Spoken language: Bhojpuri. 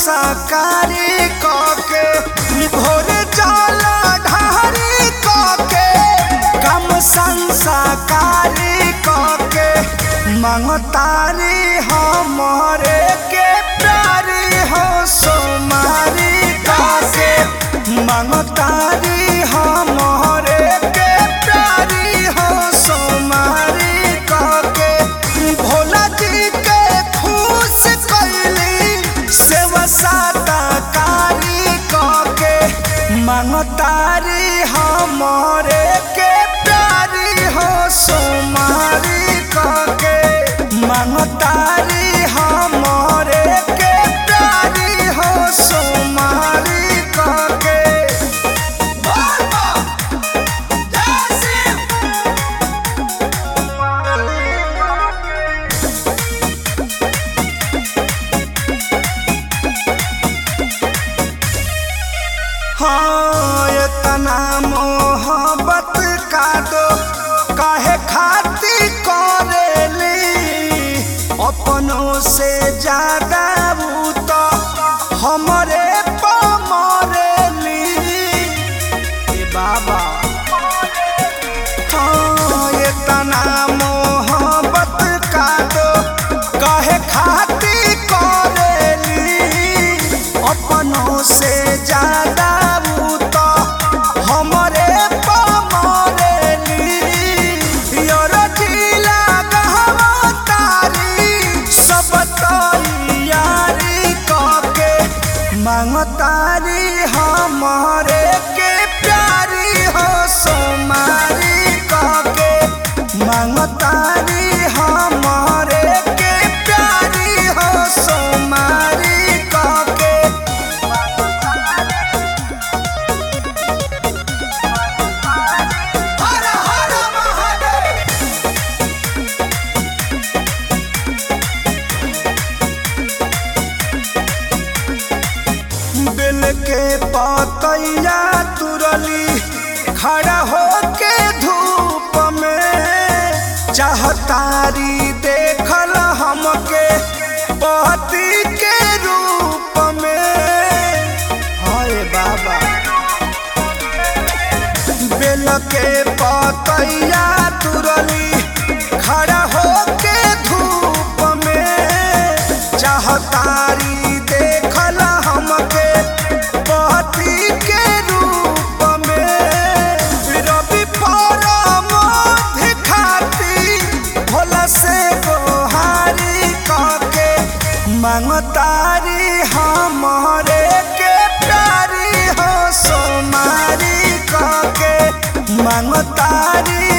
संस्कारी कके भोर जाला ढारी कके कम संस्कारी कके मंगतारी हमरे के प्यारी हो सोमारी कके मंगतारी हमरे के प्यारी हो सोमारी कके भोला जी के खुश कैली सेवा साताकारी कके मंगतारी हमरे के प्यारी हो सोमारी कके मंगतारी हमरे के प्यारी हो सोमारी कके हाँ इतना मोहब्बत का दो काहे खाती करेली अपनों से ज्यादा वो तो हमरे पमरेली बाबा। हाँ इतना मोहब्बत का दो काहे खाती करेली अपनों से ज्यादा मंगतारी हमरे के प्यारी हो सोमारी कके मंगतारी हमरे के प्यारी हो सोमारी कके हर हर महादेव। बेल के पतैया तुरली खड़ा होके धूप में चाहतारी देखल हमके पति के रूप में। हाय बाबा बेल के पतैया तुरली खड़ा होके धूप में चाहतारी मंगतारी हमरे के प्यारी हो सोमारी कके मंगतारी